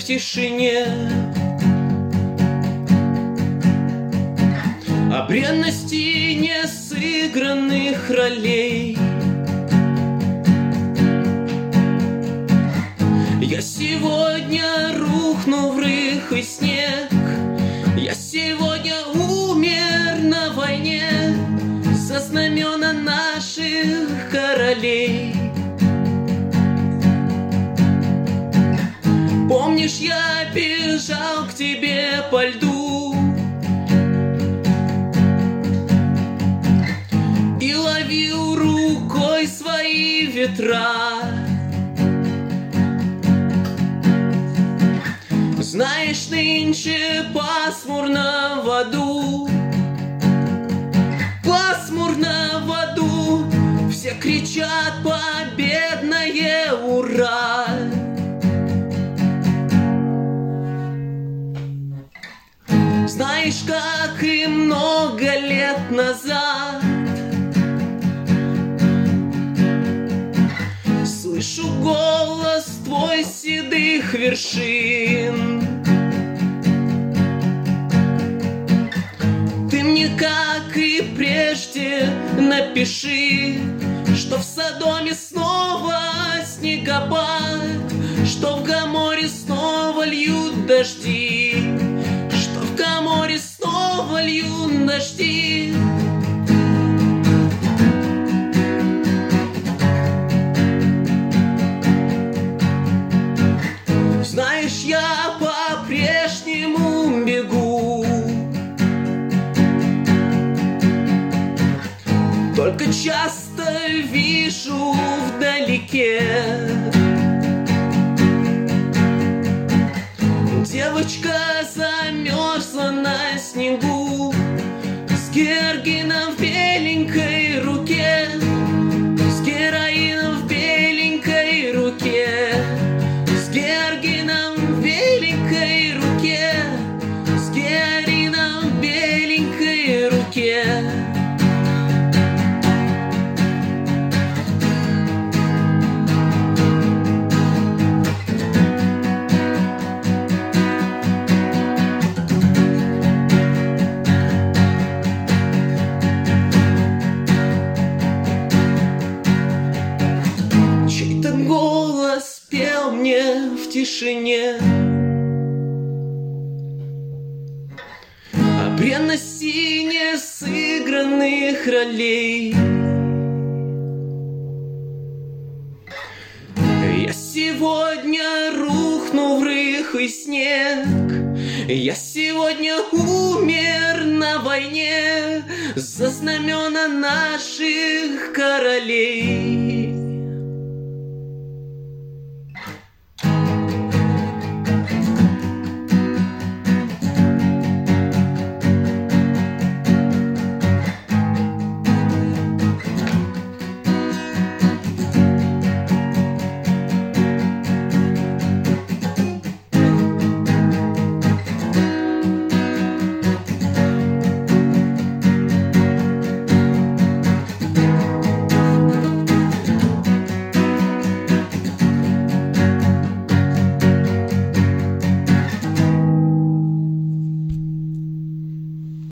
тишине, о бренности несыгранных ролей. Я сегодня рухну в рыхлый снег, я сегодня умер на войне за знамена наших королей. Помнишь, я бежал к тебе по льду и ловил рукой свои ветра. Знаешь, нынче пасмурно в аду, пасмурно в аду, все кричат победное ура. Знаешь, как и много лет назад слышу голос твой седых вершин. Ты мне, как и прежде, напиши, что в Содоме снова снегопад, что в Гоморе снова льют дожди, что в Гоморе снова льют дожди. Знаешь, я по-прежнему бегу, только часто вижу вдалеке девочка замерзла на снегу с георгином в беленькой руке, с героином в беленькой руке, с георгином в беленькой руке, с георгином в беленькой руке. Чей-то голос пел мне в тишине о бренности несыгранных ролей. Я сегодня рухну в рыхлый снег, я сегодня умер на войне за знамена наших королей.